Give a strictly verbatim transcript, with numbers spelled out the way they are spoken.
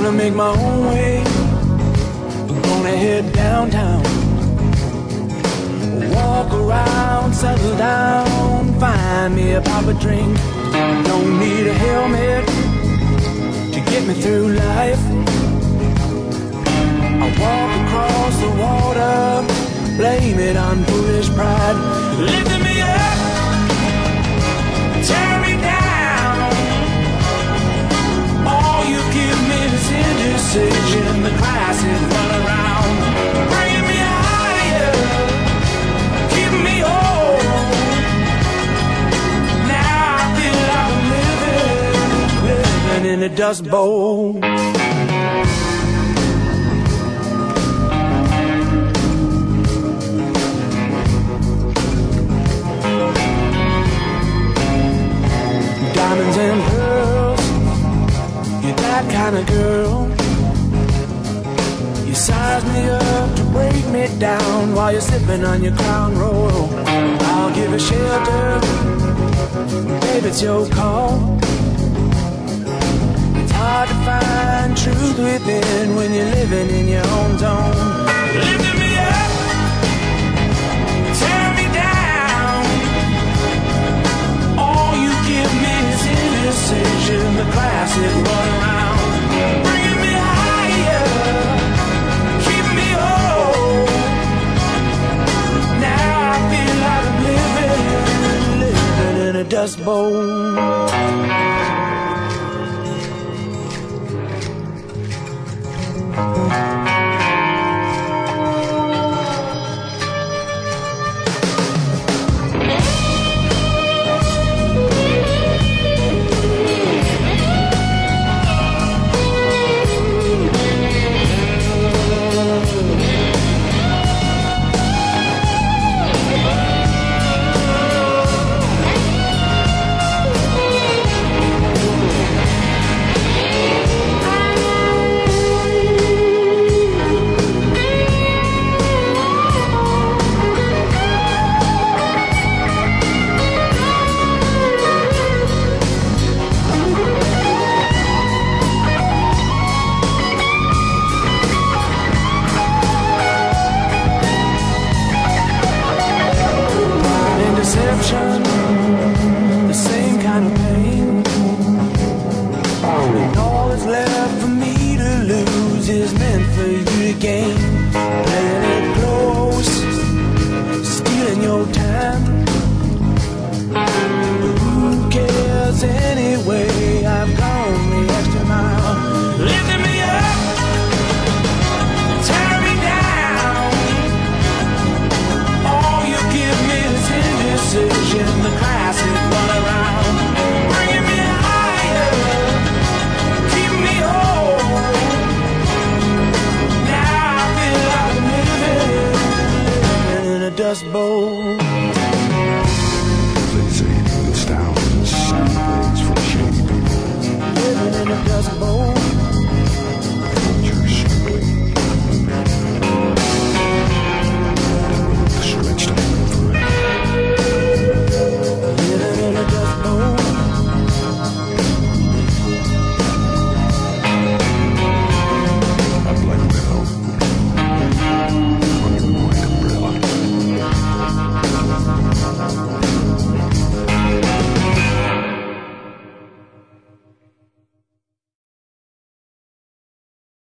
gonna make my own way. I'm gonna head downtown, walk around, settle down, find me a pop a drink. Don't need a helmet to get me through life. I walk across the water, blame it on foolish pride. Lifting me up, tear me down. All you give me is indecision. The classic run around, bringing me higher, keeping me whole. Now I feel like I'm living, living in a dust bowl. Diamonds and pearls, you're that kind of girl. You size me up to break me down while you're sipping on your Crown Royal. I'll give a shelter, baby, it's your call. It's hard to find truth within when you're living in your own zone. Lifting me up, tear me down. All you give me is indecision. The classic run around, bringing me higher, keeping me whole. Now I feel like I'm living, living in a dust bowl.